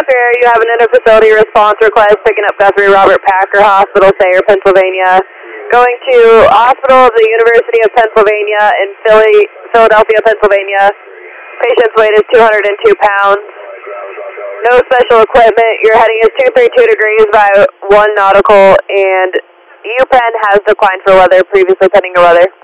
here. You have an inter-facility response request picking up Guthrie Robert Packer Hospital, Sayre, Pennsylvania. Going to Hospital of the University of Pennsylvania in Philadelphia, Pennsylvania. Patient's weight is 202 pounds. No special equipment. Your heading is 232 degrees by 1 nautical, and UPenn has declined for weather, previously pending your weather.